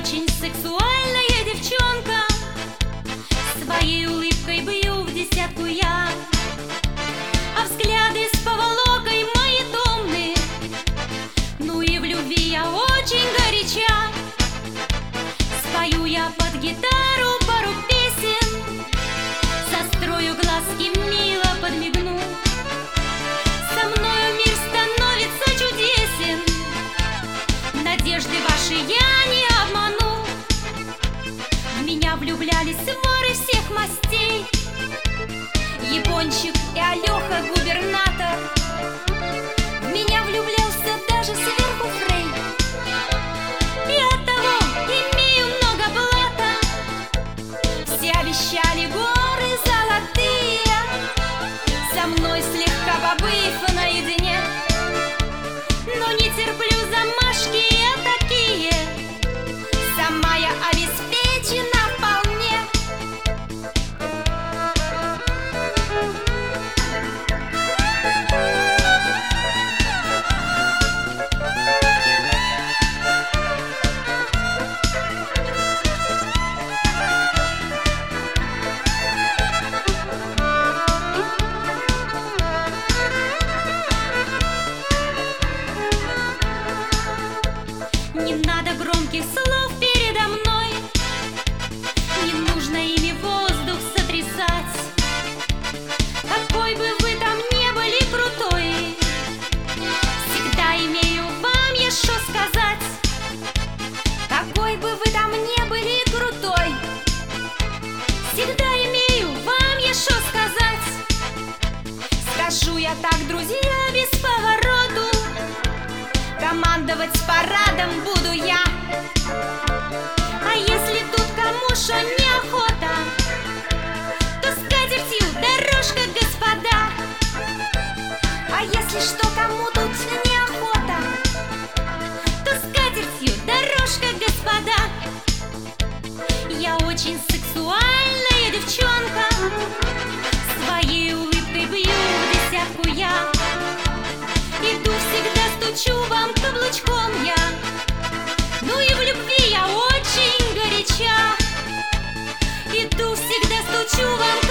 очень сексуальная девчонка. Своей улыбкой бью в десятку я, а взгляды с поволокой мои томны. Ну и в любви я очень горяча. Спою я под гитару пару песен, сострою глазки, мило подмигну. Со мною мир становится чудесен, надежды ваши я не обману. В меня влюблялись воры всех мастей, Япончик и Алёха губернатор. В меня влюблялся даже сверху Фрей, и оттого имею много блата. Все обещали горы золотые, со мной слегка побыв наедине. Но не терплю замашки такие, сама я обеспечена вполне. Не надо громких слов передо мной, не нужно ими воздух сотрясать. Какой бы вы там ни были крутой, всегда имею вам я что сказать. Какой бы вы там ни были крутой, всегда имею вам я что сказать. Скажу я так, друзья, без повороту, командовать парадом буду я. А если тут кому шо неохота, то скатертью дорожка, господа. А если что кому тут неохота, то скатертью дорожка, господа. Я очень сексуальная девчонка, своей улыбкой бью в десятку я. Иду всегда, стучу вам каблучком я. Ну и в любви я очень горяча. Иду всегда, стучу вам